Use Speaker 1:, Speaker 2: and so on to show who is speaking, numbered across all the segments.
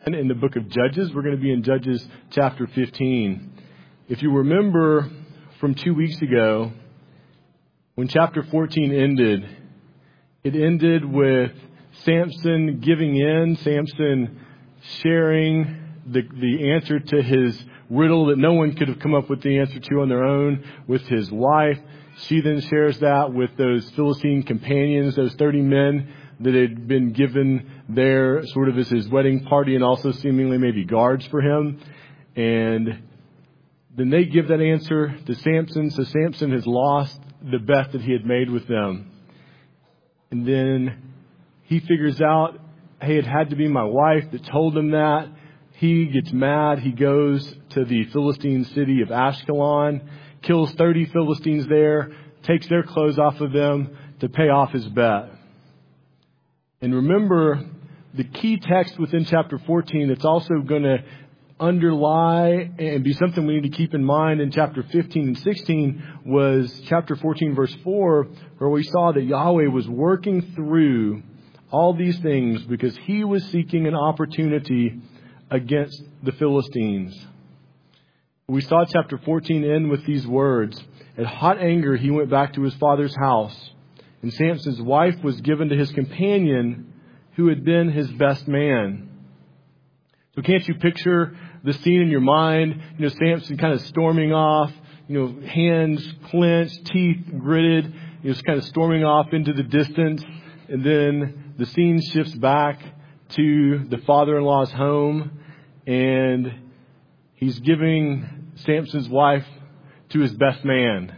Speaker 1: In the book of Judges, we're going to be in Judges chapter 15. If you remember from 2 weeks ago, when chapter 14 ended, it ended with Samson giving in, Samson sharing the answer to his riddle that no one could have come up with the answer to on their own with his wife. She then shares that with those Philistine companions, those 30 men that had been given there sort of as his wedding party and also seemingly maybe guards for him. And then they give that answer to Samson. So Samson has lost the bet that he had made with them. And then he figures out, hey, it had to be my wife that told him that. He gets mad. He goes to the Philistine city of Ashkelon, kills 30 Philistines there, takes their clothes off of them to pay off his bet. And remember, the key text within chapter 14 that's also going to underlie and be something we need to keep in mind in chapter 15 and 16 was chapter 14, verse 4, where we saw that Yahweh was working through all these things because he was seeking an opportunity against the Philistines. We saw chapter 14 end with these words. At hot anger, he went back to his father's house, and Samson's wife was given to his companion who had been his best man. So can't you picture the scene in your mind? Samson kind of storming off, hands clenched, teeth gritted, just kind of storming off into the distance. And then the scene shifts back to the father-in-law's home, and he's giving Samson's wife to his best man.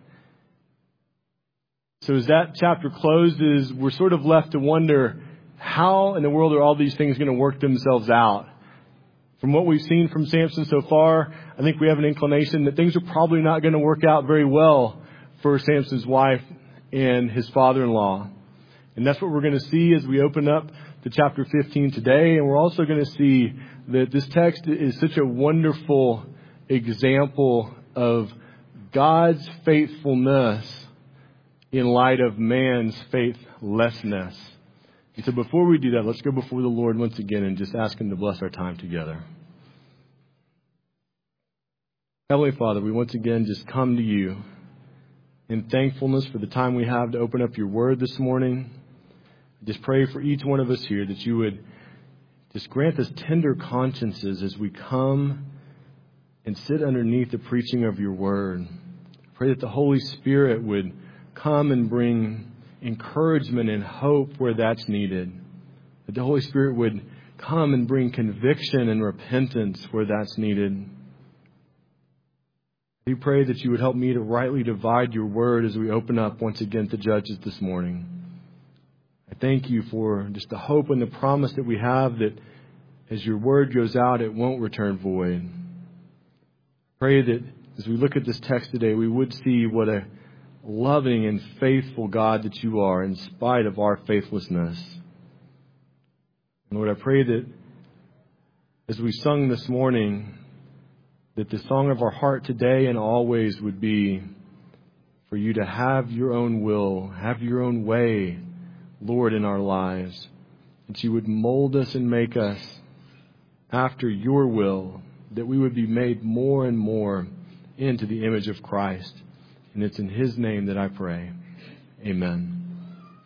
Speaker 1: So as that chapter closes, we're sort of left to wonder, how in the world are all these things going to work themselves out? From what we've seen from Samson so far, I think we have an inclination that things are probably not going to work out very well for Samson's wife and his father-in-law. And that's what we're going to see as we open up to chapter 15 today. And we're also going to see that this text is such a wonderful example of God's faithfulness in light of man's faithlessness. And so before we do that, let's go before the Lord once again and just ask him to bless our time together. Heavenly Father, we once again just come to you in thankfulness for the time we have to open up your word this morning. Just pray for each one of us here that you would just grant us tender consciences as we come and sit underneath the preaching of your word. Pray that the Holy Spirit would come and bring encouragement and hope where that's needed. That the Holy Spirit would come and bring conviction and repentance where that's needed. We pray that you would help me to rightly divide your word as we open up once again to Judges this morning. I thank you for just the hope and the promise that we have that as your word goes out, it won't return void. Pray that as we look at this text today, we would see what a loving and faithful God that you are in spite of our faithlessness. And Lord, I pray that as we sung this morning, that the song of our heart today and always would be for you to have your own will, have your own way, Lord, in our lives. That you would mold us and make us after your will, that we would be made more and more into the image of Christ. And it's in his name that I pray. Amen.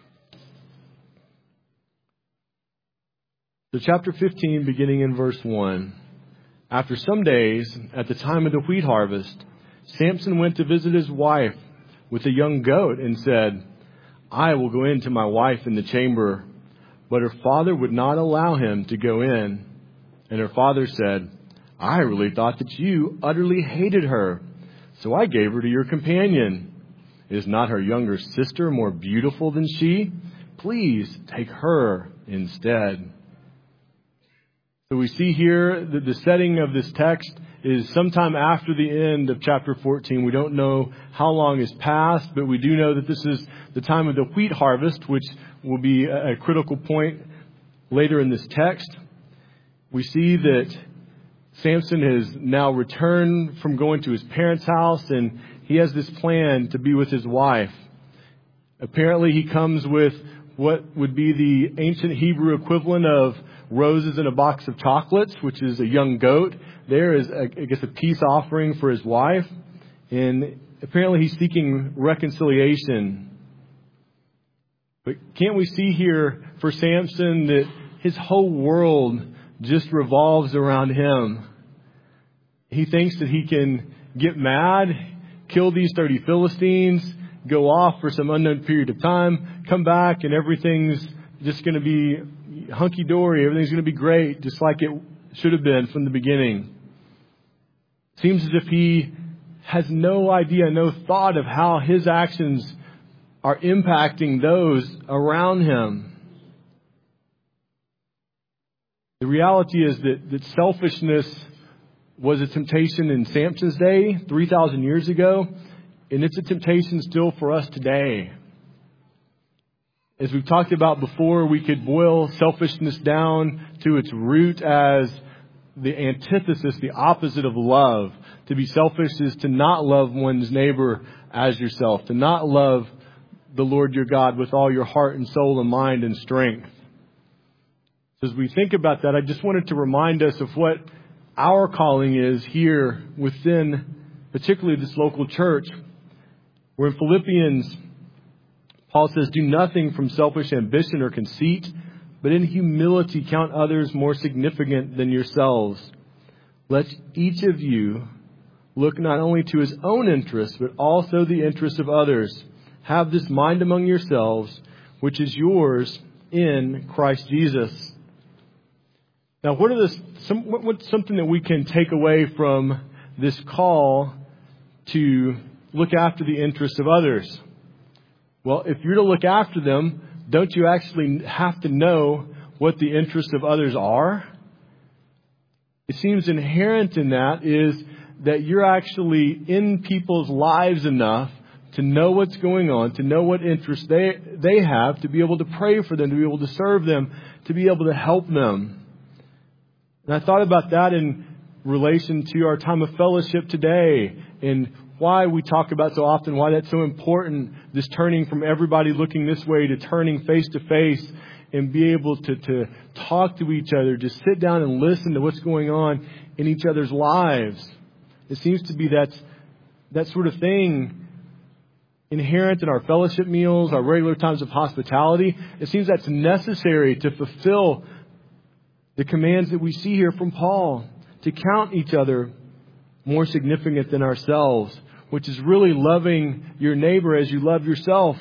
Speaker 1: So chapter 15, beginning in verse 1. After some days, at the time of the wheat harvest, Samson went to visit his wife with a young goat and said, I will go in to my wife in the chamber. But her father would not allow him to go in. And her father said, I really thought that you utterly hated her, so I gave her to your companion. Is not her younger sister more beautiful than she? Please take her instead. So we see here that the setting of this text is sometime after the end of chapter 14. We don't know how long has passed, but we do know that this is the time of the wheat harvest, which will be a critical point later in this text. We see that Samson has now returned from going to his parents' house, and he has this plan to be with his wife. Apparently, he comes with what would be the ancient Hebrew equivalent of roses and a box of chocolates, which is a young goat. There is, I guess, a peace offering for his wife. And apparently he's seeking reconciliation. But can't we see here for Samson that his whole world just revolves around him? He thinks that he can get mad, kill these 30 Philistines, go off for some unknown period of time, come back, and everything's just going to be hunky-dory. Everything's going to be great, just like it should have been from the beginning. Seems as if he has no idea, no thought of how his actions are impacting those around him. The reality is that selfishness was a temptation in Samson's day, 3,000 years ago, and it's a temptation still for us today. As we've talked about before, we could boil selfishness down to its root as the antithesis, the opposite of love. To be selfish is to not love one's neighbor as yourself, to not love the Lord your God with all your heart and soul and mind and strength. As we think about that, I just wanted to remind us of what our calling is here within particularly this local church. Where in Philippians, Paul says, do nothing from selfish ambition or conceit, but in humility count others more significant than yourselves. Let each of you look not only to his own interests, but also the interests of others. Have this mind among yourselves, which is yours in Christ Jesus. Now, what's something that we can take away from this call to look after the interests of others? Well, if you're to look after them, don't you actually have to know what the interests of others are? It seems inherent in that is that you're actually in people's lives enough to know what's going on, to know what interests they have, to be able to pray for them, to be able to serve them, to be able to help them. And I thought about that in relation to our time of fellowship today and why we talk about so often, why that's so important, this turning from everybody looking this way to turning face to face and be able to talk to each other, just sit down and listen to what's going on in each other's lives. It seems to be that sort of thing inherent in our fellowship meals, our regular times of hospitality. It seems that's necessary to fulfill the commands that we see here from Paul, to count each other more significant than ourselves, which is really loving your neighbor as you love yourself.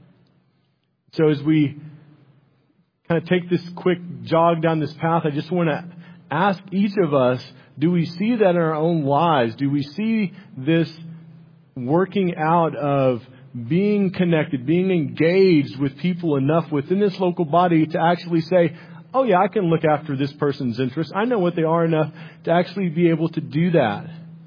Speaker 1: So as we kind of take this quick jog down this path, I just want to ask each of us, do we see that in our own lives? Do we see this working out of being connected, being engaged with people enough within this local body to actually say, oh yeah, I can look after this person's interests. I know what they are enough to actually be able to do that.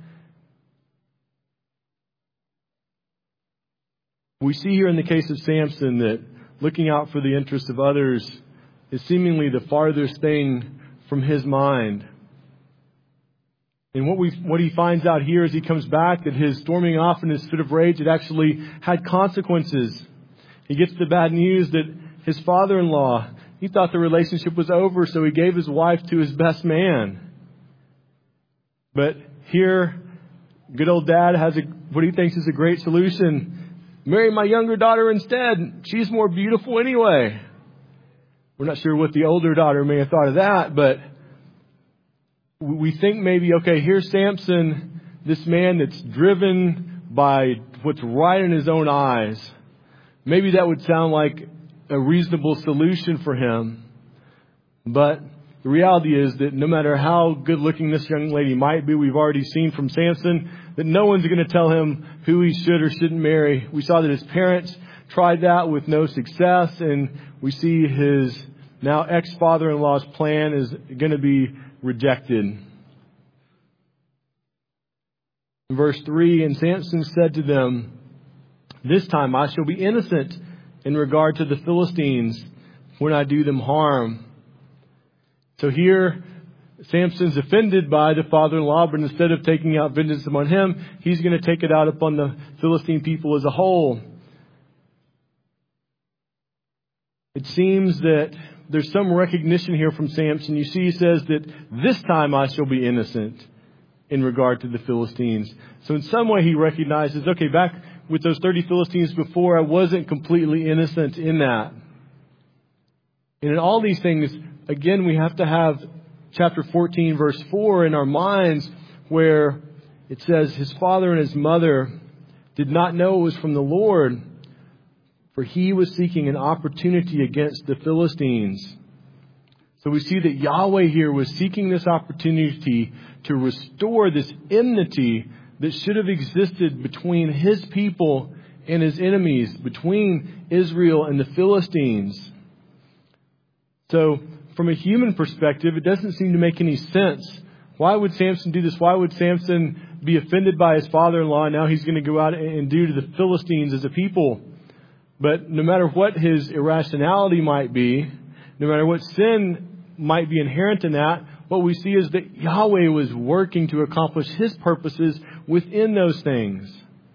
Speaker 1: We see here in the case of Samson that looking out for the interests of others is seemingly the farthest thing from his mind. And what he finds out here as he comes back, that his storming off in his fit of rage, it actually had consequences. He gets the bad news that his father-in-law, he thought the relationship was over, so he gave his wife to his best man. But here, good old dad has what he thinks is a great solution. Marry my younger daughter instead. She's more beautiful anyway. We're not sure what the older daughter may have thought of that, but we think maybe, okay, here's Samson, this man that's driven by what's right in his own eyes. Maybe that would sound like a reasonable solution for him. But the reality is that no matter how good looking this young lady might be, we've already seen from Samson that no one's going to tell him who he should or shouldn't marry. We saw that his parents tried that with no success, and we see his now ex-father-in-law's plan is going to be rejected. In verse 3, and Samson said to them, this time I shall be innocent in regard to the Philistines when I do them harm. So here, Samson's offended by the father-in-law, but instead of taking out vengeance upon him, he's going to take it out upon the Philistine people as a whole. It seems that there's some recognition here from Samson. You see, he says that this time I shall be innocent in regard to the Philistines. So in some way he recognizes, okay, back with those 30 Philistines before, I wasn't completely innocent in that. And in all these things, again, we have to have chapter 14, verse 4 in our minds, where it says, his father and his mother did not know it was from the Lord, for he was seeking an opportunity against the Philistines. So we see that Yahweh here was seeking this opportunity to restore this enmity that should have existed between his people and his enemies, between Israel and the Philistines. So from a human perspective, it doesn't seem to make any sense. Why would Samson do this? Why would Samson be offended by his father-in-law? Now he's going to go out and do to the Philistines as a people. But no matter what his irrationality might be, no matter what sin might be inherent in that, what we see is that Yahweh was working to accomplish his purposes within those things.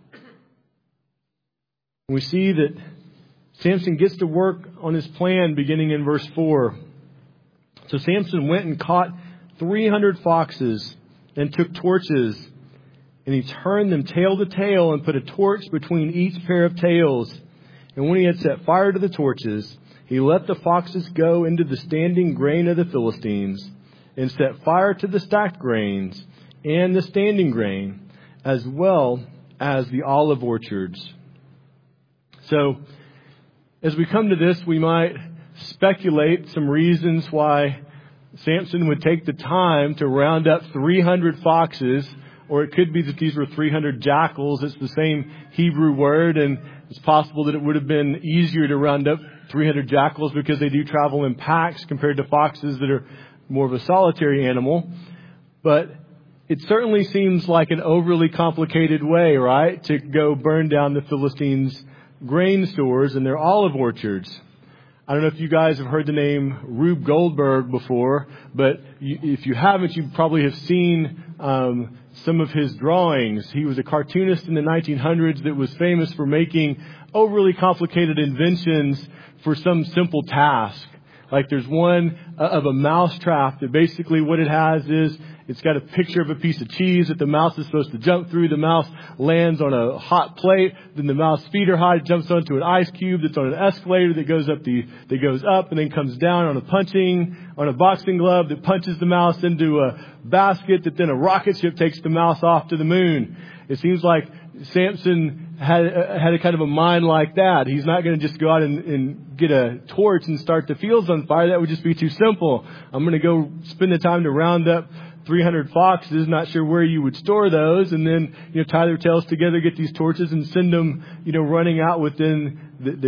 Speaker 1: We see that Samson gets to work on his plan beginning in verse 4. So Samson went and caught 300 foxes and took torches, and he turned them tail to tail and put a torch between each pair of tails. And when he had set fire to the torches, he let the foxes go into the standing grain of the Philistines, and set fire to the stacked grains and the standing grain, as well as the olive orchards. So, as we come to this, we might speculate some reasons why Samson would take the time to round up 300 foxes, or it could be that these were 300 jackals. It's the same Hebrew word, and it's possible that it would have been easier to round up 300 jackals because they do travel in packs compared to foxes that are more of a solitary animal. But it certainly seems like an overly complicated way, right, to go burn down the Philistines' grain stores and their olive orchards. I don't know if you guys have heard the name Rube Goldberg before, but if you haven't, you probably have seen some of his drawings. He was a cartoonist in the 1900s that was famous for making overly complicated inventions for some simple task. Like there's one of a mouse trap that basically what it has is it's got a picture of a piece of cheese that the mouse is supposed to jump through. The mouse lands on a hot plate. Then the mouse feet are hot. It jumps onto an ice cube that's on an escalator that goes up and then comes down on a boxing glove that punches the mouse into a basket that then a rocket ship takes the mouse off to the moon. It seems like Samson had a kind of a mind like that. He's not going to just go out and get a torch and start the fields on fire. That would just be too simple. I'm going to go spend the time to round up 300 foxes, not sure where you would store those, and then, tie their tails together, get these torches and send them, running out within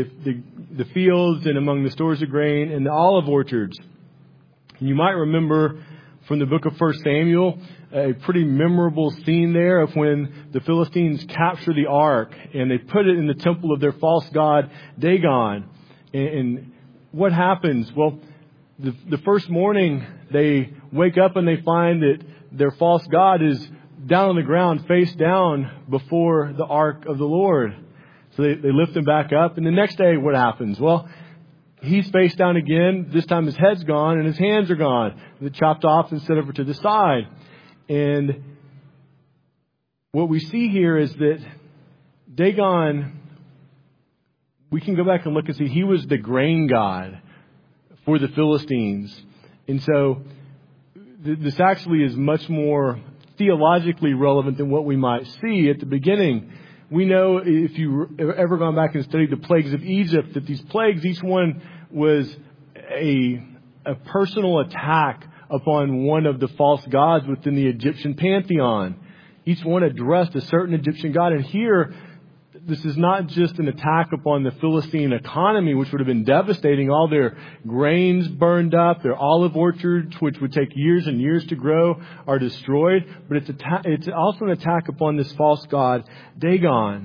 Speaker 1: the fields and among the stores of grain and the olive orchards. And you might remember from the book of 1 Samuel, a pretty memorable scene there of when the Philistines capture the ark and they put it in the temple of their false god Dagon. And what happens? Well, the first morning they wake up and they find that their false god is down on the ground, face down before the ark of the Lord. So they lift him back up. And the next day, what happens? Well, he's face down again. This time his head's gone and his hands are gone. They're chopped off and set over to the side. And what we see here is that Dagon, we can go back and look and see he was the grain god for the Philistines. And so this actually is much more theologically relevant than what we might see at the beginning. We know, if you've ever gone back and studied the plagues of Egypt, that these plagues, each one was a personal attack upon one of the false gods within the Egyptian pantheon. Each one addressed a certain Egyptian god. And here, this is not just an attack upon the Philistine economy, which would have been devastating. All their grains burned up, their olive orchards, which would take years and years to grow, are destroyed. But it's also an attack upon this false god, Dagon.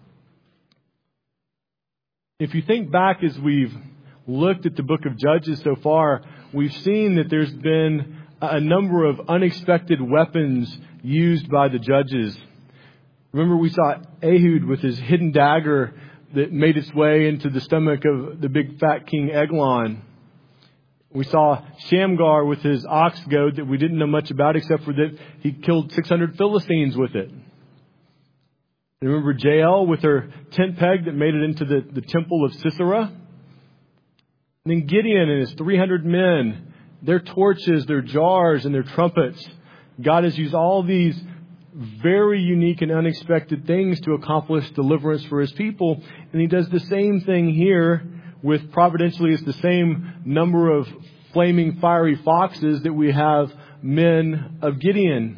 Speaker 1: If you think back as we've looked at the book of Judges so far, we've seen that there's been a number of unexpected weapons used by the judges. Remember, we saw Ehud with his hidden dagger that made its way into the stomach of the big fat king Eglon. We saw Shamgar with his ox goad that we didn't know much about except for that he killed 600 Philistines with it. And remember Jael with her tent peg that made it into the temple of Sisera? And then Gideon and his 300 men, their torches, their jars, and their trumpets. God has used all these very unique and unexpected things to accomplish deliverance for His people. And He does the same thing here with, providentially, it's the same number of flaming fiery foxes that we have men of Gideon.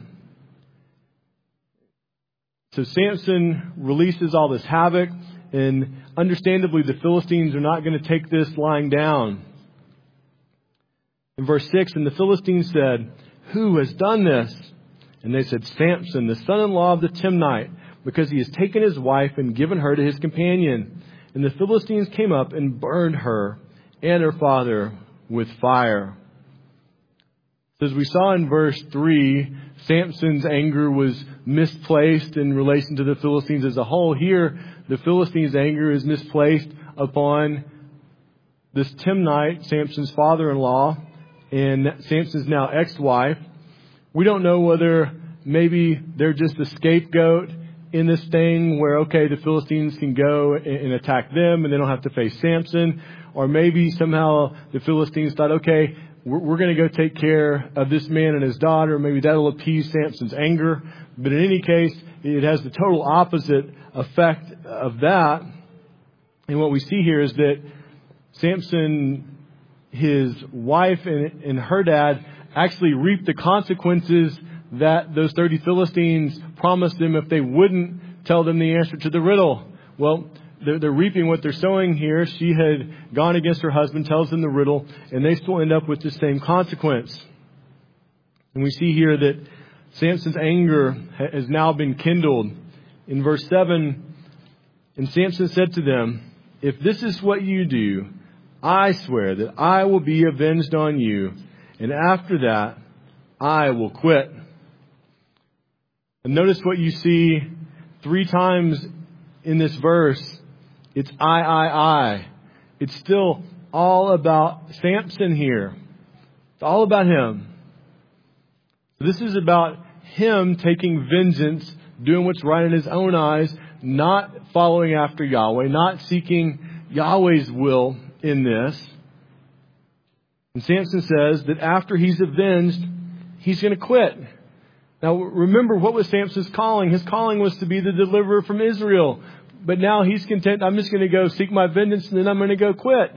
Speaker 1: So Samson releases all this havoc, and understandably the Philistines are not going to take this lying down. In verse 6, and the Philistines said, "Who has done this?" And they said, "Samson, the son-in-law of the Timnite, because he has taken his wife and given her to his companion." And the Philistines came up and burned her and her father with fire. As we saw in verse 3, Samson's anger was misplaced in relation to the Philistines as a whole. Here, the Philistines' anger is misplaced upon this Timnite, Samson's father-in-law, and Samson's now ex-wife. We don't know whether maybe they're just a scapegoat in this thing where, okay, the Philistines can go and attack them and they don't have to face Samson. Or maybe somehow the Philistines thought, okay, we're going to go take care of this man and his daughter. Maybe that'll appease Samson's anger. But in any case, it has the total opposite effect of that. And what we see here is that Samson, his wife and her dad actually reaped the consequences that those 30 Philistines promised them if they wouldn't tell them the answer to the riddle. Well, they're reaping what they're sowing here. She had gone against her husband, tells them the riddle, and they still end up with the same consequence. And we see here that Samson's anger has now been kindled. In verse 7, and Samson said to them, "If this is what you do, I swear that I will be avenged on you, and after that, I will quit." And notice what you see 3 times in this verse. It's I. It's still all about Samson here. It's all about him. This is about him taking vengeance, doing what's right in his own eyes, not following after Yahweh, not seeking Yahweh's will in this. And Samson says that after he's avenged, he's going to quit. Now remember, what was Samson's calling? His calling was to be the deliverer from Israel. But now he's content, I'm just going to go seek my vengeance and then I'm going to go quit.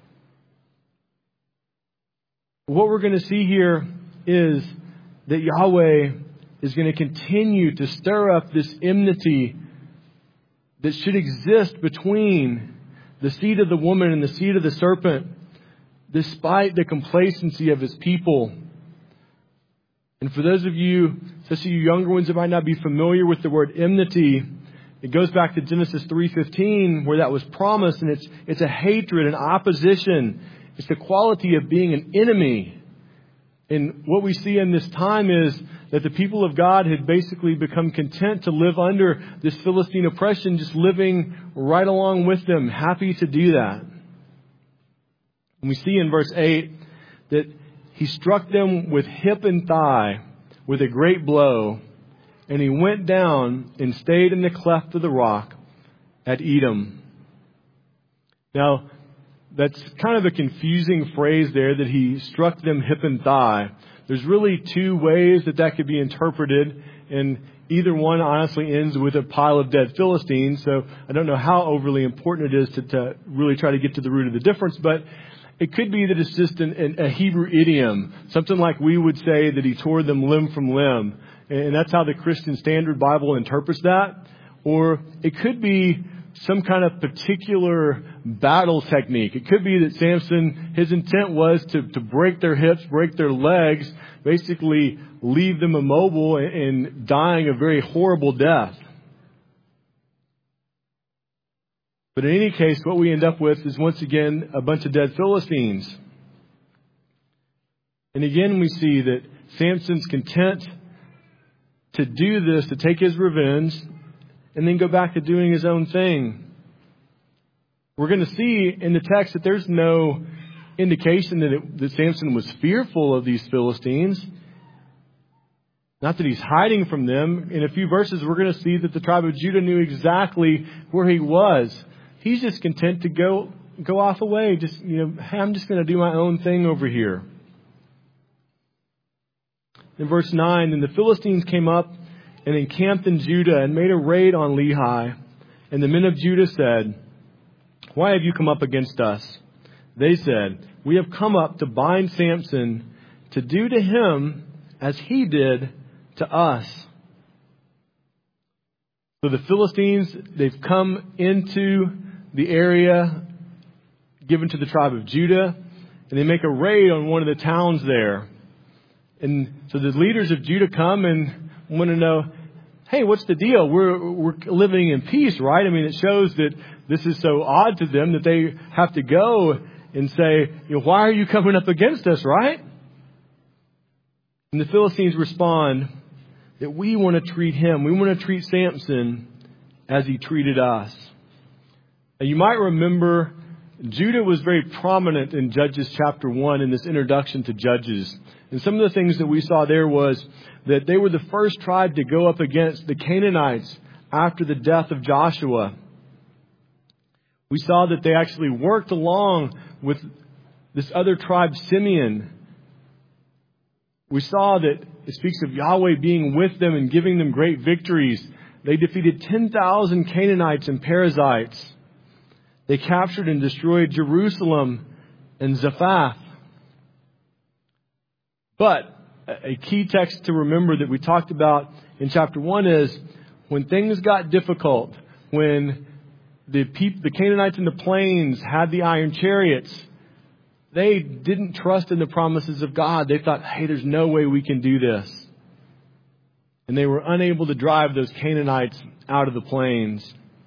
Speaker 1: What we're going to see here is that Yahweh is going to continue to stir up this enmity that should exist between the seed of the woman and the seed of the serpent, despite the complacency of His people. And for those of you, especially you younger ones that might not be familiar with the word enmity, it goes back to Genesis 3:15 where that was promised, and it's a hatred, an opposition. It's the quality of being an enemy. And what we see in this time is that the people of God had basically become content to live under this Philistine oppression, just living right along with them, happy to do that. And we see in verse 8 that he struck them with hip and thigh with a great blow, and he went down and stayed in the cleft of the rock at Edom. Now, that's kind of a confusing phrase there, that he struck them hip and thigh. There's really 2 ways that could be interpreted, and either one honestly ends with a pile of dead Philistines. So I don't know how overly important it is to really try to get to the root of the difference, but it could be that it's just a Hebrew idiom, something like we would say that he tore them limb from limb. And that's how the Christian Standard Bible interprets that. Or it could be some kind of particular battle technique. It could be that Samson, his intent was to break their hips, break their legs, basically leave them immobile and dying a very horrible death. But in any case, what we end up with is once again a bunch of dead Philistines. And again, we see that Samson's content to do this, to take his revenge, and then go back to doing his own thing. We're going to see in the text that there's no indication that Samson was fearful of these Philistines. Not that he's hiding from them. In a few verses, we're going to see that the tribe of Judah knew exactly where he was. He's just content to go off away. I'm just going to do my own thing over here. In verse 9, and the Philistines came up and encamped in Judah and made a raid on Lehi. And the men of Judah said, "Why have you come up against us?" They said, "We have come up to bind Samson, to do to him as he did to us." So the Philistines, they've come into the area given to the tribe of Judah, and they make a raid on one of the towns there. And so the leaders of Judah come and want to know, hey, what's the deal? We're living in peace, right? I mean, it shows that this is so odd to them that they have to go and say, why are you coming up against us, right? And the Philistines respond that we want to treat him, we want to treat Samson as he treated us. Now, you might remember Judah was very prominent in Judges chapter 1 in this introduction to Judges. And some of the things that we saw there was that they were the first tribe to go up against the Canaanites after the death of Joshua. We saw that they actually worked along with this other tribe, Simeon. We saw that it speaks of Yahweh being with them and giving them great victories. They defeated 10,000 Canaanites and Perizzites. They captured and destroyed Jerusalem and Zaphath. But a key text to remember that we talked about in chapter 1 is when things got difficult, when the Canaanites in the plains had the iron chariots, they didn't trust in the promises of God. They thought, hey, there's no way we can do this. And they were unable to drive those Canaanites out of the plains.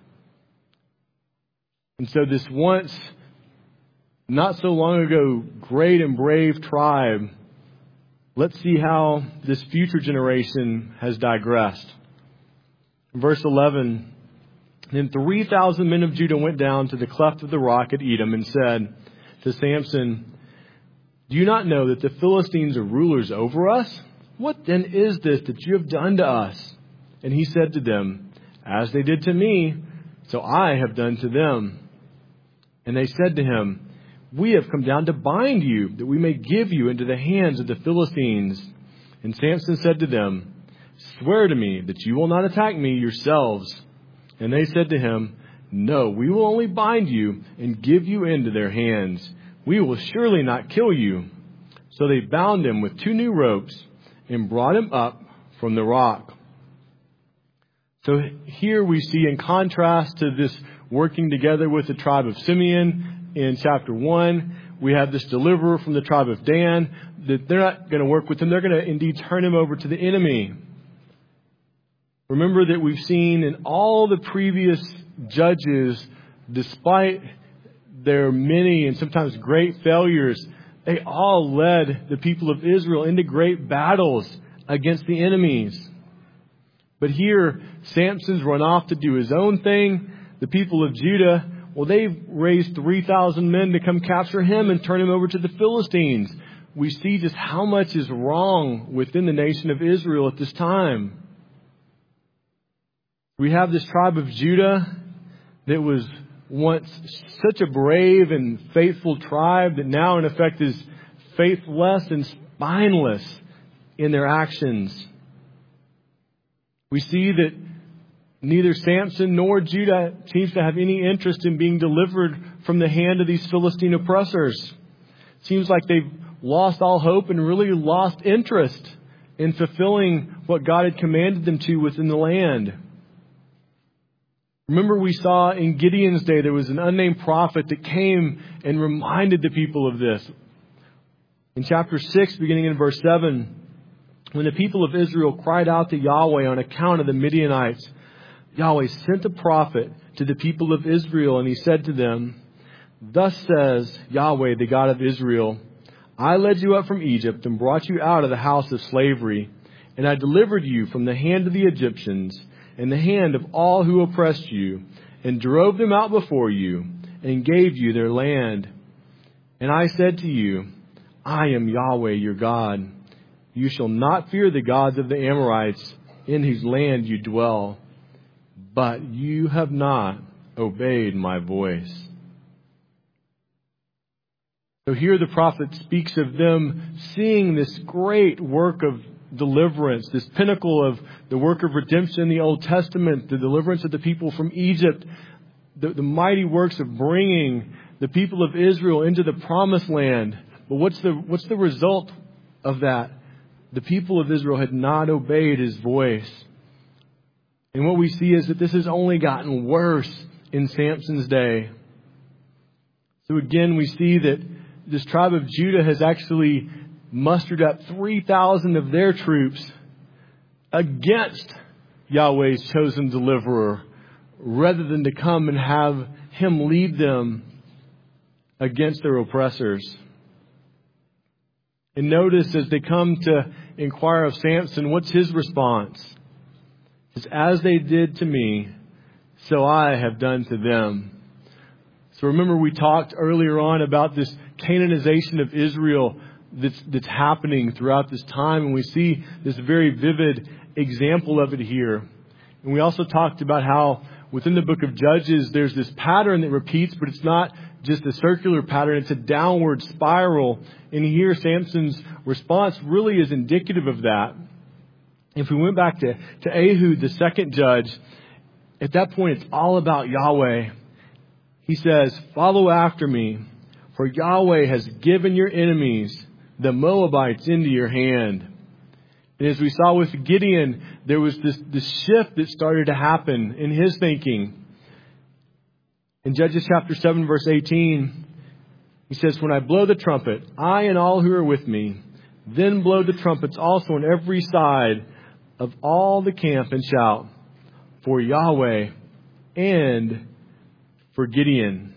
Speaker 1: And so this once, not so long ago, great and brave tribe, let's see how this future generation has digressed. Verse 11, then 3,000 men of Judah went down to the cleft of the rock at Edom and said to Samson, "Do you not know that the Philistines are rulers over us? What then is this that you have done to us?" And he said to them, "As they did to me, so I have done to them." And they said to him, "We have come down to bind you, that we may give you into the hands of the Philistines." And Samson said to them, "Swear to me that you will not attack me yourselves." And they said to him, "No, we will only bind you and give you into their hands. We will surely not kill you." So they bound him with 2 new ropes and brought him up from the rock. So here we see, in contrast to this working together with the tribe of Simeon in chapter 1, we have this deliverer from the tribe of Dan, that they're not going to work with him. They're going to indeed turn him over to the enemy. Remember that we've seen in all the previous judges, despite their many and sometimes great failures, they all led the people of Israel into great battles against the enemies. But here, Samson's run off to do his own thing. The people of Judah, well, they've raised 3,000 men to come capture him and turn him over to the Philistines. We see just how much is wrong within the nation of Israel at this time. We have this tribe of Judah that was once such a brave and faithful tribe that now in effect is faithless and spineless in their actions. We see that neither Samson nor Judah seems to have any interest in being delivered from the hand of these Philistine oppressors. It seems like they've lost all hope and really lost interest in fulfilling what God had commanded them to within the land. Remember, we saw in Gideon's day, there was an unnamed prophet that came and reminded the people of this. In chapter 6, beginning in verse 7, when the people of Israel cried out to Yahweh on account of the Midianites, Yahweh sent a prophet to the people of Israel, and he said to them, "Thus says Yahweh, the God of Israel, I led you up from Egypt and brought you out of the house of slavery, and I delivered you from the hand of the Egyptians and the hand of all who oppressed you, and drove them out before you, and gave you their land. And I said to you, I am Yahweh your God. You shall not fear the gods of the Amorites in whose land you dwell. But you have not obeyed my voice. So here the prophet speaks of them seeing this great work of deliverance, this pinnacle of the work of redemption in the Old Testament, the deliverance of the people from Egypt, the mighty works of bringing the people of Israel into the promised land. But what's the result of that? The people of Israel had not obeyed his voice. And what we see is that this has only gotten worse in Samson's day. So again, we see that this tribe of Judah has actually mustered up 3,000 of their troops against Yahweh's chosen deliverer, rather than to come and have him lead them against their oppressors. And notice as they come to inquire of Samson, what's his response? It's, as they did to me, so I have done to them. So remember we talked earlier on about this Canaanization of Israel that's happening throughout this time. And we see this very vivid example of it here. And we also talked about how within the book of Judges, there's this pattern that repeats, but it's not just a circular pattern. It's a downward spiral. And here Samson's response really is indicative of that. If we went back to Ehud, the second judge, at that point it's all about Yahweh. He says, follow after me, for Yahweh has given your enemies, the Moabites, into your hand. And as we saw with Gideon, there was this shift that started to happen in his thinking. In Judges chapter 7, verse 18, he says, when I blow the trumpet, I and all who are with me, then blow the trumpets also on every side of all the camp and shout, for Yahweh and for Gideon.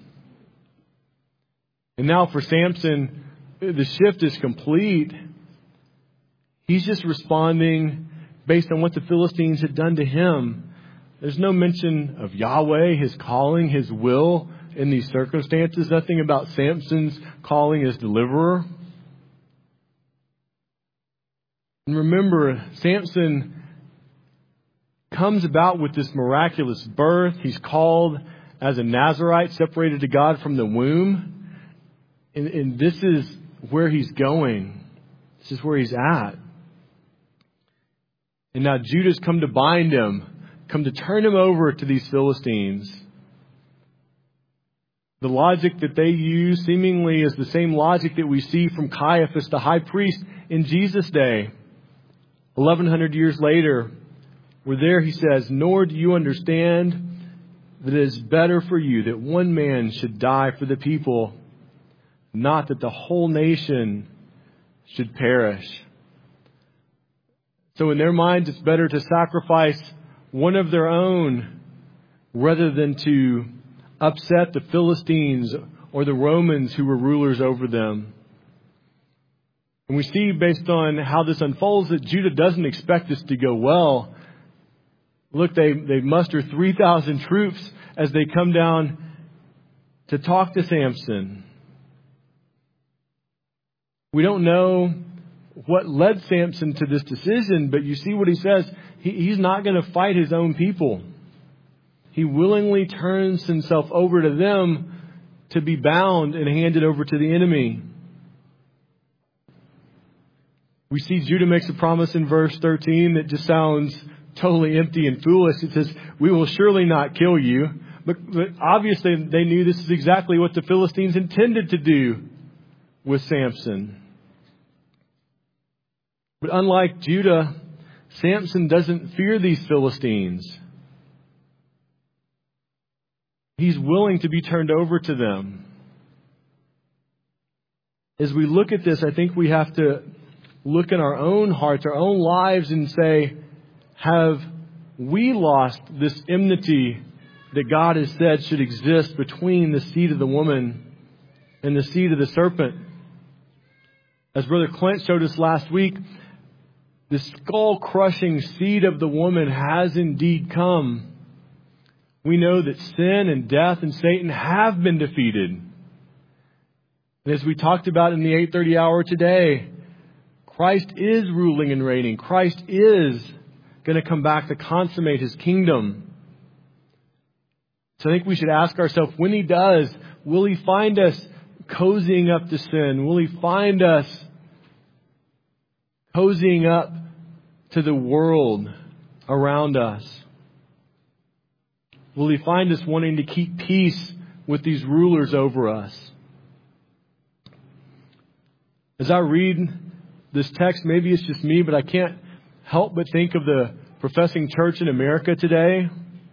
Speaker 1: And now for Samson, the shift is complete. He's just responding based on what the Philistines had done to him. There's no mention of Yahweh, his calling, his will in these circumstances. Nothing about Samson's calling as deliverer. And remember, Samson comes about with this miraculous birth. He's called as a Nazirite, separated to God from the womb. And this is where he's going. This is where he's at. And now Judah's come to bind him, come to turn him over to these Philistines. The logic that they use seemingly is the same logic that we see from Caiaphas, the high priest, in Jesus' day. 1,100 years later, where there he says, nor do you understand that it is better for you that one man should die for the people, not that the whole nation should perish. So in their minds, it's better to sacrifice one of their own rather than to upset the Philistines or the Romans who were rulers over them. And we see based on how this unfolds that Judah doesn't expect this to go well. Look, they muster 3,000 troops as they come down to talk to Samson. We don't know what led Samson to this decision, but you see what he says. He's not going to fight his own people. He willingly turns himself over to them to be bound and handed over to the enemy. We see Judah makes a promise in verse 13 that just sounds totally empty and foolish. It says, we will surely not kill you. But obviously they knew this is exactly what the Philistines intended to do with Samson. But unlike Judah, Samson doesn't fear these Philistines. He's willing to be turned over to them. As we look at this, I think we have to look in our own hearts, our own lives, and say, have we lost this enmity that God has said should exist between the seed of the woman and the seed of the serpent? As Brother Clint showed us last week, the skull-crushing seed of the woman has indeed come. We know that sin and death and Satan have been defeated. And as we talked about in the 8:30 hour today, Christ is ruling and reigning. Christ is going to come back to consummate His kingdom. So I think we should ask ourselves, when He does, will He find us cozying up to sin? Will He find us cozying up to the world around us? Will He find us wanting to keep peace with these rulers over us? As I read this text, maybe it's just me, but I can't help but think of the professing church in America today.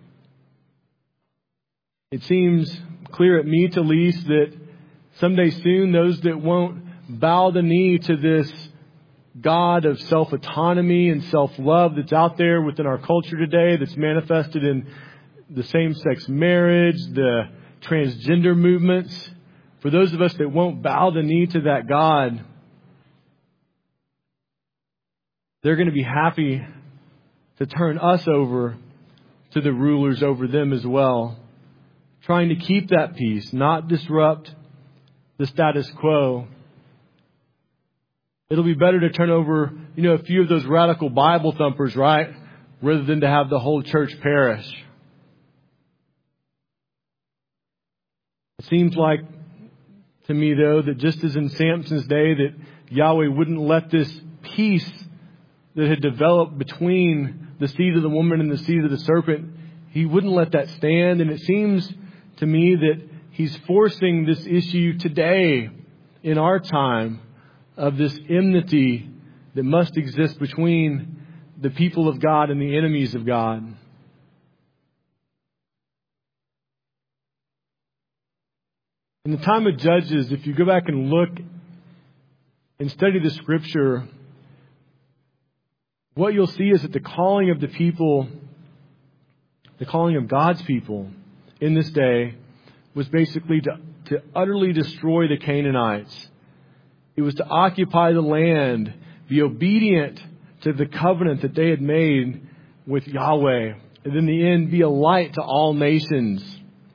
Speaker 1: It seems clear at me, to least, that someday soon those that won't bow the knee to this God of self-autonomy and self-love that's out there within our culture today, that's manifested in the same-sex marriage, the transgender movements, for those of us that won't bow the knee to that God, they're going to be happy to turn us over to the rulers over them as well, trying to keep that peace, not disrupt the status quo. It'll be better to turn over, a few of those radical Bible thumpers, right? Rather than to have the whole church perish. It seems like to me, though, that just as in Samson's day, that Yahweh wouldn't let this peace that had developed between the seed of the woman and the seed of the serpent, He wouldn't let that stand. And it seems to me that He's forcing this issue today in our time of this enmity that must exist between the people of God and the enemies of God. In the time of Judges, if you go back and look and study the Scripture, what you'll see is that the calling of the people, the calling of God's people in this day, was basically to utterly destroy the Canaanites. It was to occupy the land, be obedient to the covenant that they had made with Yahweh, and in the end be a light to all nations.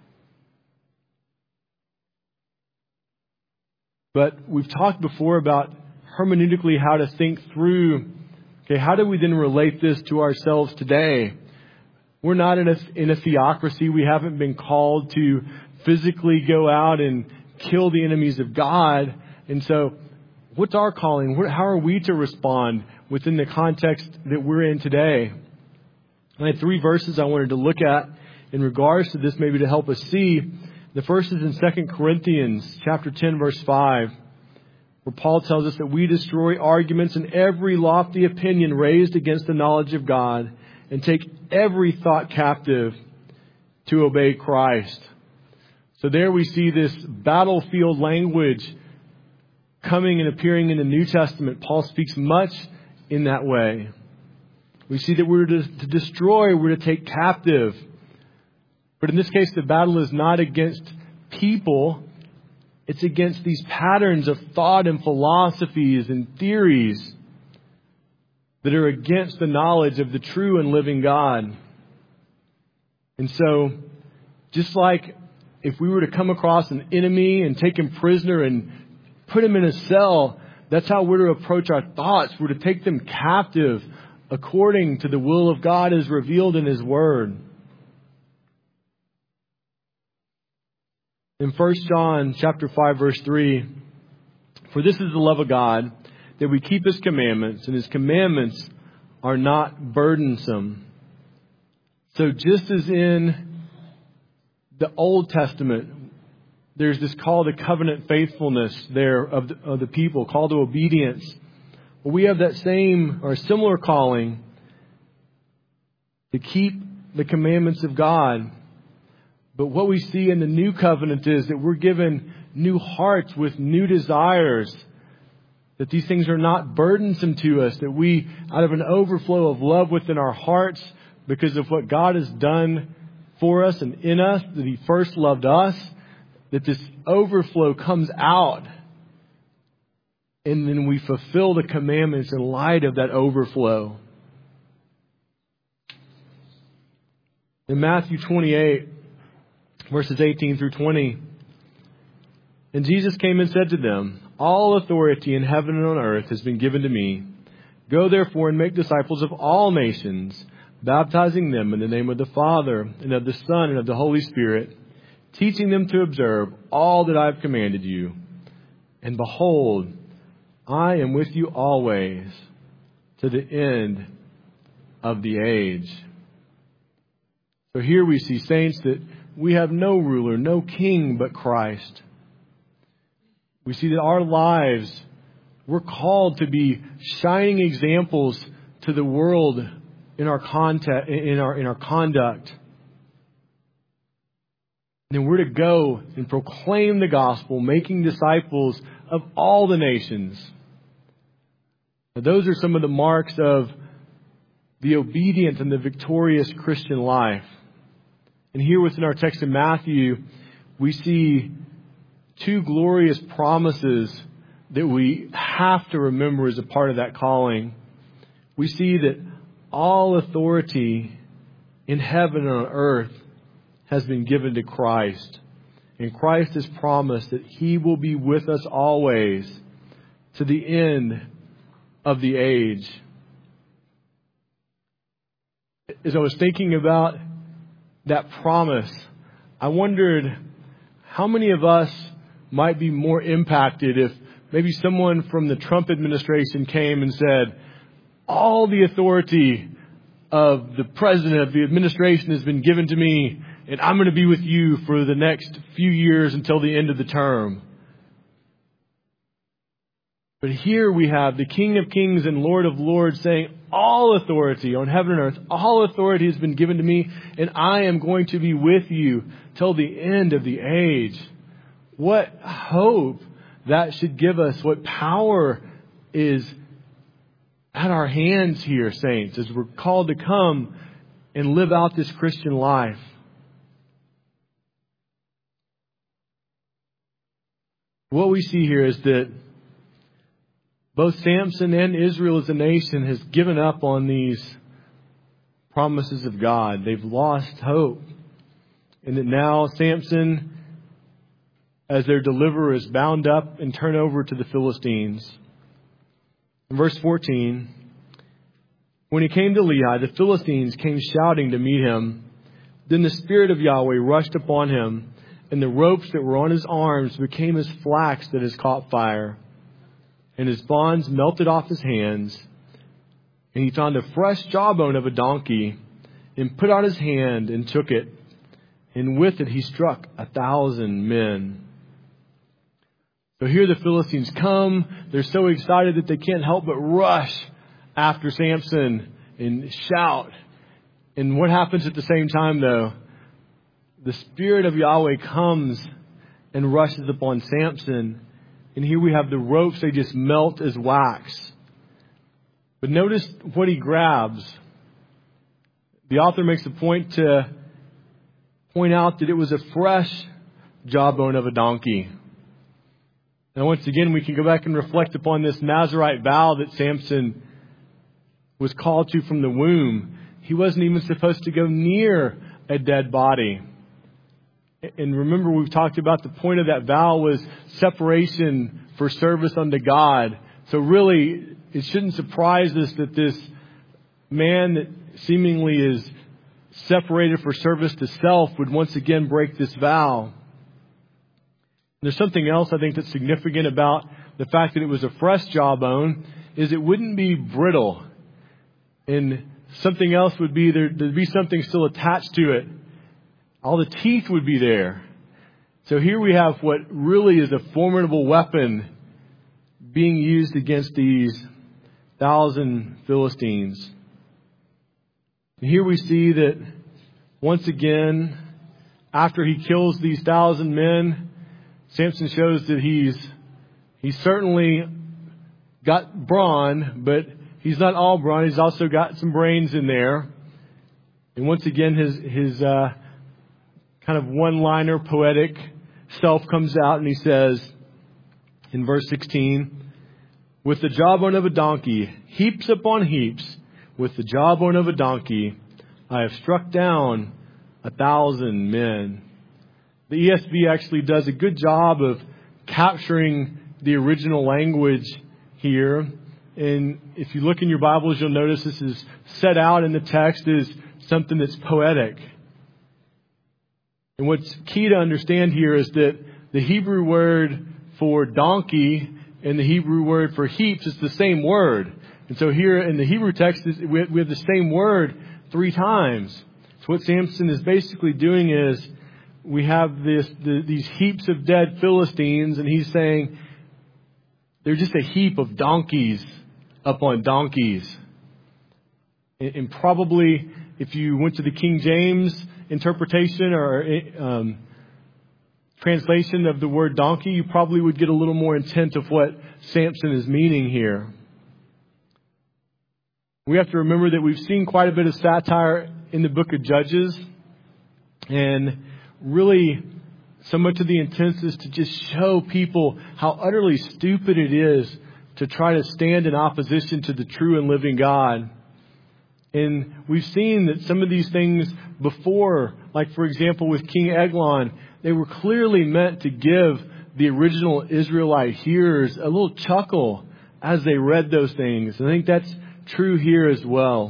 Speaker 1: But we've talked before about hermeneutically how to think through, how do we then relate this to ourselves today? We're not in a theocracy. We haven't been called to physically go out and kill the enemies of God. And so what's our calling? How are we to respond within the context that we're in today? I had 3 verses I wanted to look at in regards to this, maybe to help us see. The first is in 2 Corinthians chapter 10, verse 5, where Paul tells us that we destroy arguments and every lofty opinion raised against the knowledge of God, and take every thought captive to obey Christ. So there we see this battlefield language coming and appearing in the New Testament. Paul speaks much in that way. We see that we're to destroy, we're to take captive. But in this case, the battle is not against people. It's against these patterns of thought and philosophies and theories that are against the knowledge of the true and living God. And so, just like if we were to come across an enemy and take him prisoner and put him in a cell, that's how we're to approach our thoughts. We're to take them captive according to the will of God as revealed in His Word. In 1 John chapter 5, verse 3, "For this is the love of God, that we keep His commandments, and His commandments are not burdensome." So just as in the Old Testament, there's this call to covenant faithfulness there of the people, call to obedience. Well, we have that same or similar calling to keep the commandments of God. But what we see in the new covenant is that we're given new hearts with new desires, that these things are not burdensome to us, that we, out of an overflow of love within our hearts, because of what God has done for us and in us, that He first loved us, that this overflow comes out. And then we fulfill the commandments in light of that overflow. In Matthew 28, verses 18 through 20, And Jesus came and said to them, all authority in heaven and on earth has been given to me. Go therefore and make disciples of all nations, baptizing them in the name of the Father and of the Son and of the Holy Spirit, teaching them to observe all that I have commanded you. And behold, I am with you always to the end of the age. So here we see, saints, that we have no ruler, no king but Christ. We see that our lives, we're called to be shining examples to the world in our conduct. And we're to go and proclaim the gospel, making disciples of all the nations. Now, those are some of the marks of the obedient and the victorious Christian life. And here within our text in Matthew, we see two glorious promises that we have to remember as a part of that calling. We see that all authority in heaven and on earth has been given to Christ. And Christ has promised that He will be with us always to the end of the age. As I was thinking about that promise, I wondered how many of us might be more impacted if maybe someone from the Trump administration came and said, all the authority of the president of the administration has been given to me, and I'm going to be with you for the next few years until the end of the term. But here we have the King of Kings and Lord of Lords saying, all authority on heaven and earth, all authority has been given to me, and I am going to be with you till the end of the age. What hope that should give us. What power is at our hands here, saints, as we're called to come and live out this Christian life. What we see here is that both Samson and Israel as a nation has given up on these promises of God. They've lost hope. And that now Samson, as their deliverer, is bound up and turned over to the Philistines. In verse 14, when he came to Lehi, the Philistines came shouting to meet him. Then the Spirit of Yahweh rushed upon him, and the ropes that were on his arms became as flax that has caught fire. And his bonds melted off his hands. And he found a fresh jawbone of a donkey, and put out his hand and took it. And with it he struck 1,000 men. So here the Philistines come. They're so excited that they can't help but rush after Samson and shout. And what happens at the same time, though? The Spirit of Yahweh comes and rushes upon Samson. And here we have the ropes. They just melt as wax. But notice what he grabs. The author makes a point to point out that it was a fresh jawbone of a donkey. Now, once again, we can go back and reflect upon this Nazirite vow that Samson was called to from the womb. He wasn't even supposed to go near a dead body. And remember, we've talked about the point of that vow was separation for service unto God. So really, it shouldn't surprise us that this man that seemingly is separated for service to self would once again break this vow. There's something else I think that's significant about the fact that it was a fresh jawbone, is it wouldn't be brittle. And something else would be there'd be something still attached to it. All the teeth would be there. So here we have what really is a formidable weapon being used against these 1,000 Philistines. And here we see that once again, after he kills these 1,000 men, Samson shows that he's certainly got brawn, but he's not all brawn. He's also got some brains in there. And once again, his kind of one-liner poetic self comes out, and he says in verse 16, with the jawbone of a donkey, heaps upon heaps, with the jawbone of a donkey, I have struck down 1,000 men. The ESV actually does a good job of capturing the original language here. And if you look in your Bibles, you'll notice this is set out in the text as something that's poetic. And what's key to understand here is that the Hebrew word for donkey and the Hebrew word for heaps is the same word. And so here in the Hebrew text, we have the same word 3 times. So what Samson is basically doing is we have these heaps of dead Philistines, and he's saying they're just a heap of donkeys upon donkeys. And probably if you went to the King James interpretation or translation of the word donkey, you probably would get a little more intent of what Samson is meaning here. We have to remember that we've seen quite a bit of satire in the book of Judges. And really, so much of the intent is to just show people how utterly stupid it is to try to stand in opposition to the true and living God. And we've seen that some of these things before, like for example with King Eglon, they were clearly meant to give the original Israelite hearers a little chuckle as they read those things. I think that's true here as well.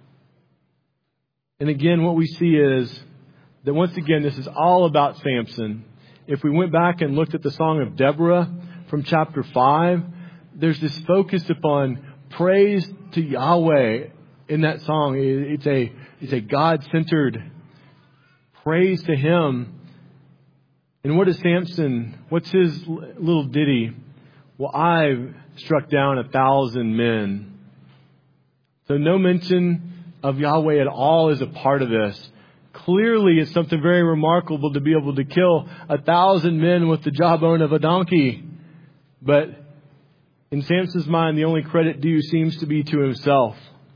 Speaker 1: And again, what we see is that once again, this is all about Samson. If we went back and looked at the Song of Deborah from chapter 5, there's this focus upon praise to Yahweh in that song. It's a God-centered praise to Him. And what is Samson? What's his little ditty? Well, I've struck down 1,000 men. So no mention of Yahweh at all is a part of this. Clearly, it's something very remarkable to be able to kill 1,000 men with the jawbone of a donkey. But in Samson's mind, the only credit due seems to be to himself.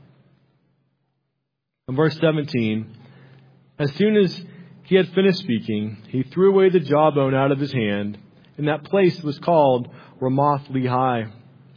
Speaker 1: In verse 17, as soon as he had finished speaking, he threw away the jawbone out of his hand, and that place was called Ramoth Lehi.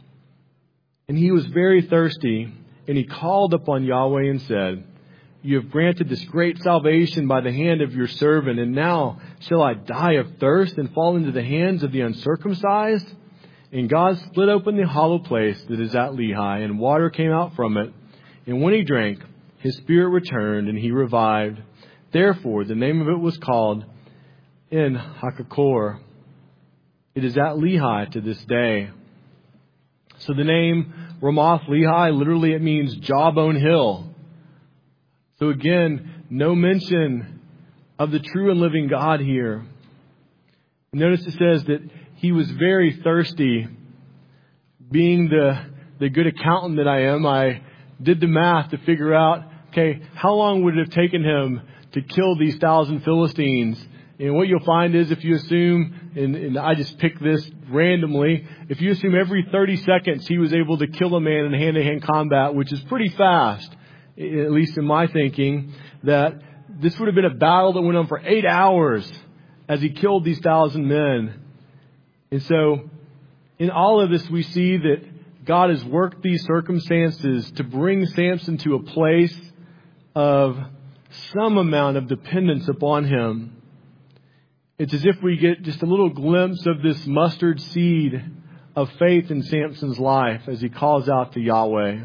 Speaker 1: And he was very thirsty, and he called upon Yahweh and said, you have granted this great salvation by the hand of your servant, and now shall I die of thirst and fall into the hands of the uncircumcised? And God split open the hollow place that is at Lehi, and water came out from it. And when he drank, his spirit returned, and he revived. Therefore, the name of it was called En Hakkore. It is at Lehi to this day. So the name Ramoth Lehi, literally it means jawbone hill. So again, no mention of the true and living God here. Notice it says that he was very thirsty. Being the good accountant that I am, I did the math to figure out, okay, how long would it have taken him to kill these 1,000 Philistines? And what you'll find is if you assume, and I just picked this randomly, if you assume every 30 seconds he was able to kill a man in hand-to-hand combat, which is pretty fast, at least in my thinking, that this would have been a battle that went on for 8 hours as he killed these 1,000 men. And so in all of this, we see that God has worked these circumstances to bring Samson to a place of some amount of dependence upon him. It's as if we get just a little glimpse of this mustard seed of faith in Samson's life as he calls out to Yahweh.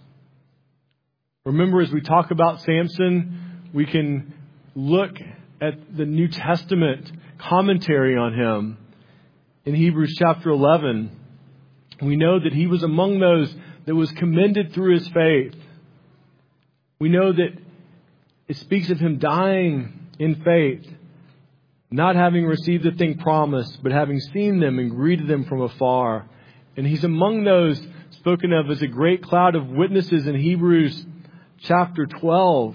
Speaker 1: Remember, as we talk about Samson, we can look at the New Testament commentary on him. In Hebrews chapter 11, we know that he was among those that was commended through his faith. We know that it speaks of him dying in faith, not having received the thing promised, but having seen them and greeted them from afar. And he's among those spoken of as a great cloud of witnesses in Hebrews chapter 12.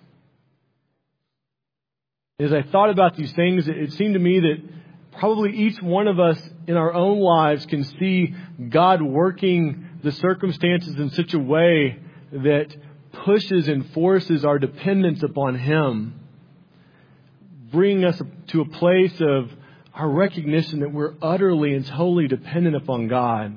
Speaker 1: As I thought about these things, it seemed to me that probably each one of us in our own lives can see God working the circumstances in such a way that pushes and forces our dependence upon Him, bringing us to a place of our recognition that we're utterly and totally dependent upon God.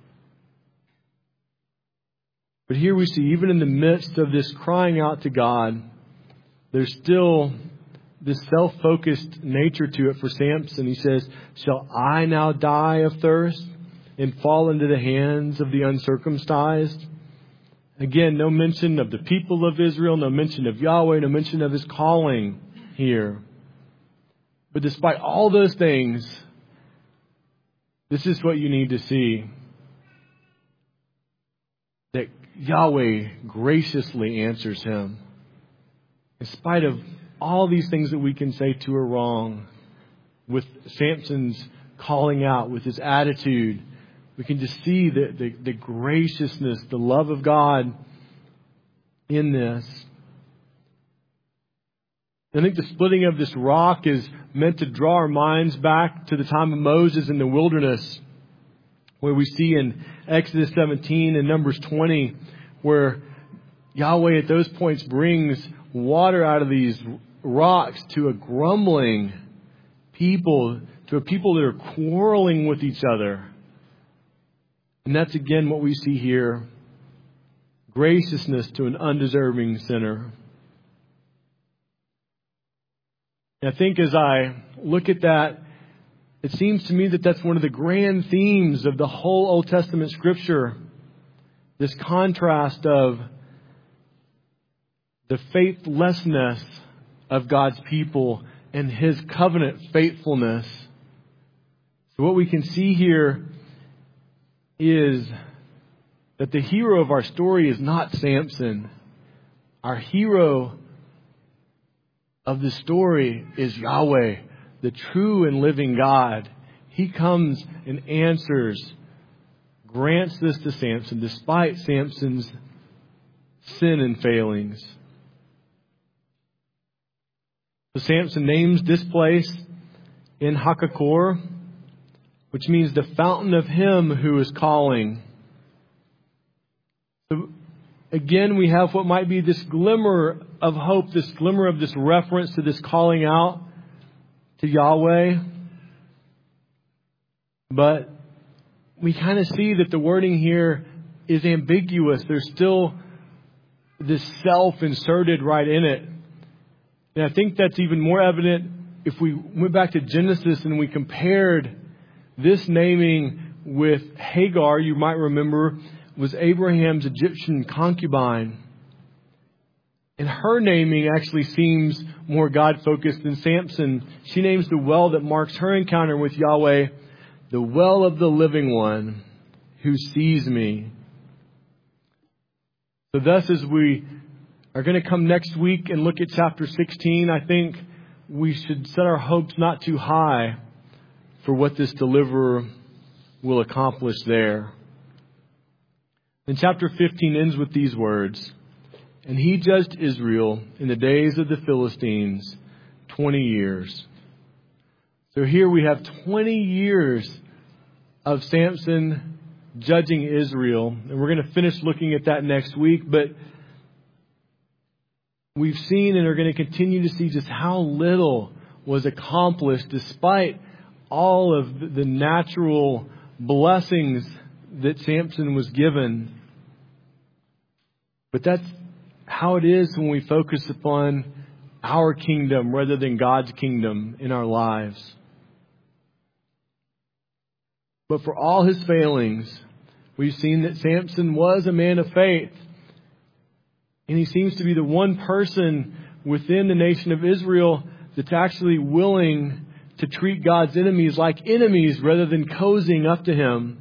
Speaker 1: But here we see, even in the midst of this crying out to God, there's still this self-focused nature to it for Samson. He says, "Shall I now die of thirst and fall into the hands of the uncircumcised?" Again, no mention of the people of Israel, no mention of Yahweh, no mention of His calling here. But despite all those things, this is what you need to see. That Yahweh graciously answers him. In spite of all these things that we can say to are wrong, with Samson's calling out, with his attitude, we can just see the graciousness, the love of God in this. I think the splitting of this rock is meant to draw our minds back to the time of Moses in the wilderness, where we see in Exodus 17 and Numbers 20, where Yahweh at those points brings water out of these rocks to a grumbling people, to a people that are quarreling with each other. And that's again what we see here. Graciousness to an undeserving sinner. And I think as I look at that, it seems to me that that's one of the grand themes of the whole Old Testament Scripture. This contrast of the faithlessness of God's people and His covenant faithfulness. So what we can see here is that the hero of our story is not Samson. Our hero of the story is Yahweh, the true and living God. He comes and answers, grants this to Samson despite Samson's sin and failings. So Samson names this place in Hakakor, which means the fountain of Him who is calling. So again, we have what might be this glimmer of hope, this glimmer of this reference to this calling out to Yahweh. But we kind of see that the wording here is ambiguous. There's still this self inserted right in it. And I think that's even more evident if we went back to Genesis and we compared this naming with Hagar. You might remember was Abraham's Egyptian concubine. And her naming actually seems more God-focused than Samson. She names the well that marks her encounter with Yahweh, the well of the living one who sees me. So thus, as we are going to come next week and look at chapter 16, I think we should set our hopes not too high for what this deliverer will accomplish there. And chapter 15 ends with these words. And he judged Israel in the days of the Philistines 20 years. So here we have 20 years of Samson judging Israel. And we're going to finish looking at that next week. But we've seen and are going to continue to see just how little was accomplished despite all of the natural blessings that Samson was given. But that's how it is when we focus upon our kingdom rather than God's kingdom in our lives. But for all his failings, we've seen that Samson was a man of faith. And he seems to be the one person within the nation of Israel that's actually willing to treat God's enemies like enemies rather than cozying up to Him.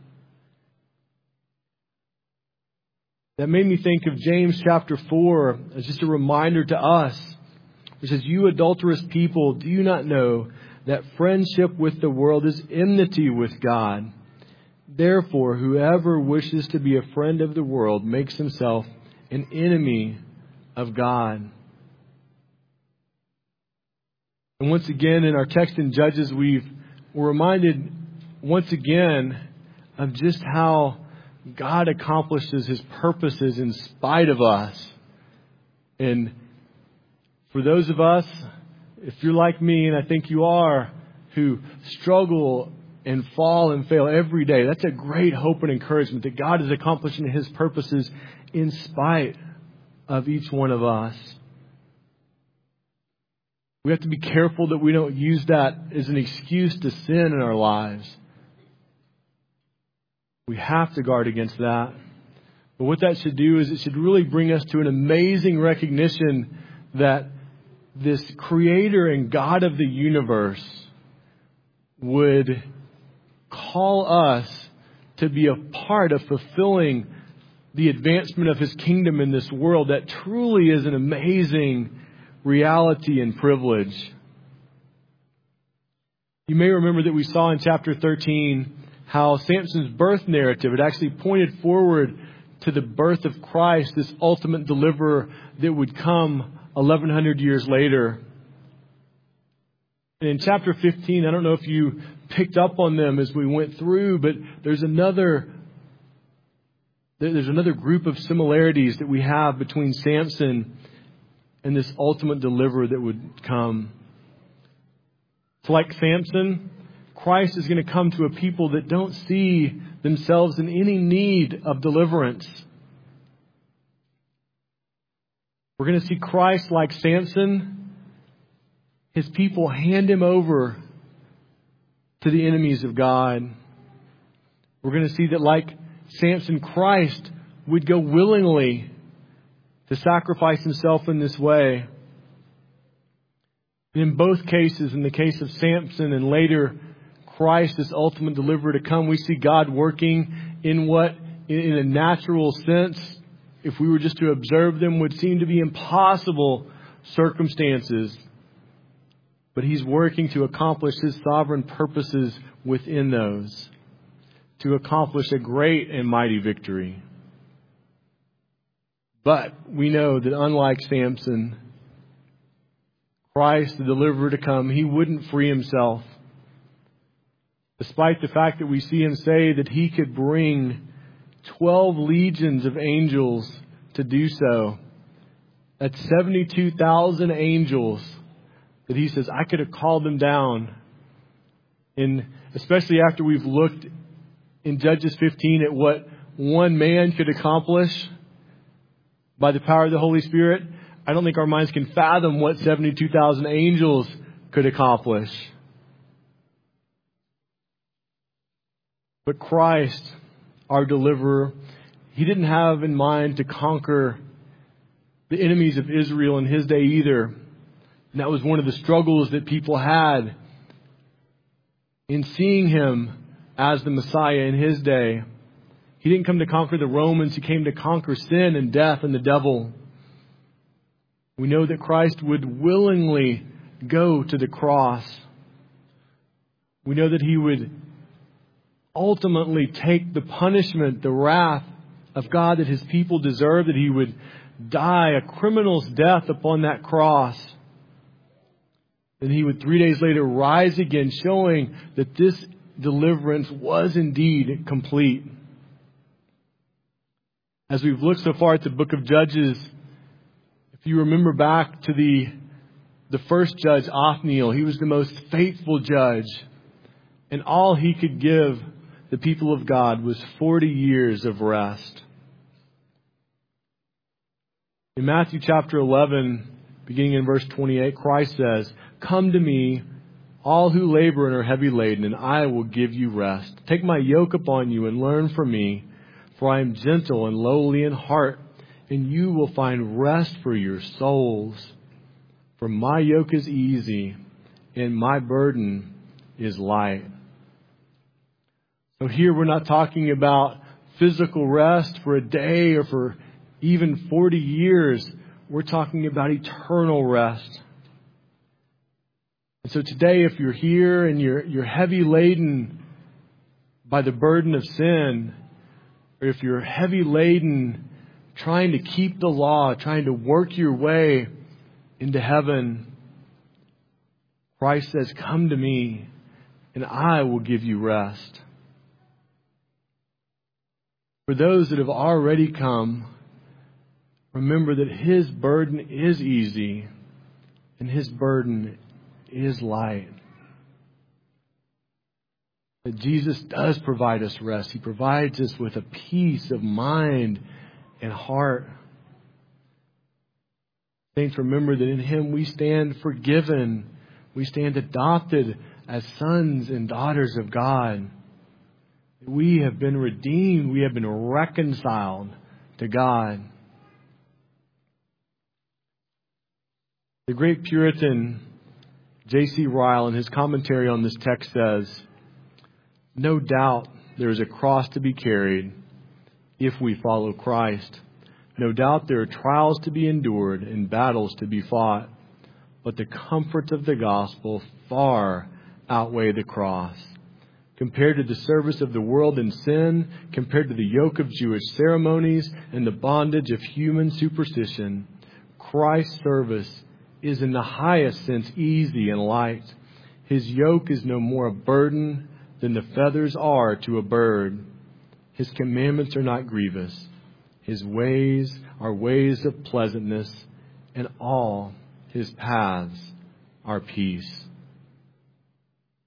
Speaker 1: That made me think of James chapter 4 as just a reminder to us. It says, "You adulterous people, do you not know that friendship with the world is enmity with God? Therefore, whoever wishes to be a friend of the world makes himself an enemy of God." And once again, in our text in Judges, we're reminded once again of just how God accomplishes His purposes in spite of us. And for those of us, if you're like me, and I think you are, who struggle and fall and fail every day, that's a great hope and encouragement that God is accomplishing His purposes in spite of each one of us. We have to be careful that we don't use that as an excuse to sin in our lives. We have to guard against that. But what that should do is it should really bring us to an amazing recognition that this Creator and God of the universe would call us to be a part of fulfilling the advancement of His kingdom in this world. That truly is an amazing reality and privilege. You may remember that we saw in chapter 13 how Samson's birth narrative, it actually pointed forward to the birth of Christ, this ultimate deliverer that would come 1,100 years later. And in chapter 15, I don't know if you picked up on them as we went through, but there's another group of similarities that we have between Samson and this ultimate deliverer that would come. It's like Samson, Christ is going to come to a people that don't see themselves in any need of deliverance. We're going to see Christ like Samson. His people hand Him over to the enemies of God. We're going to see that like Samson, Christ would go willingly to sacrifice Himself in this way. And in both cases, in the case of Samson and later Christ, this ultimate deliverer to come, we see God working in what, in a natural sense, if we were just to observe them, would seem to be impossible circumstances. But He's working to accomplish His sovereign purposes within those, to accomplish a great and mighty victory. But we know that unlike Samson, Christ, the deliverer to come, He wouldn't free Himself. Despite the fact that we see Him say that He could bring 12 legions of angels to do so. That's 72,000 angels that He says, I could have called them down. And especially after we've looked in Judges 15 at what one man could accomplish by the power of the Holy Spirit, I don't think our minds can fathom what 72,000 angels could accomplish. But Christ, our deliverer, He didn't have in mind to conquer the enemies of Israel in His day either. And that was one of the struggles that people had in seeing Him as the Messiah in His day. He didn't come to conquer the Romans. He came to conquer sin and death and the devil. We know that Christ would willingly go to the cross. We know that He would ultimately take the punishment, the wrath of God that His people deserve, that He would die a criminal's death upon that cross. Then He would 3 days later rise again, showing that this deliverance was indeed complete. As we've looked so far at the book of Judges, if you remember back to the first judge, Othniel, he was the most faithful judge. And all he could give the people of God was 40 years of rest. In Matthew chapter 11, beginning in verse 28, Christ says, "Come to me, all who labor and are heavy laden, and I will give you rest. Take my yoke upon you and learn from me, for I am gentle and lowly in heart, and you will find rest for your souls. For my yoke is easy, and my burden is light." So here we're not talking about physical rest for a day or for even 40 years. We're talking about eternal rest. And so today, if you're here and you're heavy laden by the burden of sin, or if you're heavy laden trying to keep the law, trying to work your way into heaven, Christ says, "Come to me and I will give you rest." For those that have already come, remember that His burden is easy and His burden is light. That Jesus does provide us rest. He provides us with a peace of mind and heart. Saints, remember that in Him we stand forgiven. We stand adopted as sons and daughters of God. We have been redeemed. We have been reconciled to God. The great Puritan J.C. Ryle, in his commentary on this text, says, "No doubt there is a cross to be carried if we follow Christ. No doubt there are trials to be endured and battles to be fought. But the comforts of the gospel far outweigh the cross. Compared to the service of the world and sin, compared to the yoke of Jewish ceremonies and the bondage of human superstition, Christ's service is in the highest sense easy and light. His yoke is no more a burden than the feathers are to a bird. His commandments are not grievous. His ways are ways of pleasantness, and all His paths are peace."